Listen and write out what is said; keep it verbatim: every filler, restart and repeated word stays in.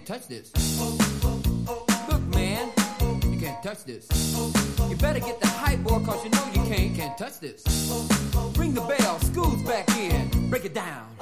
touch this. Look, man, you can't touch this. You better get the hype, boy, cause you know you can't, can't touch this. Ring the bell, school's back in, break it down.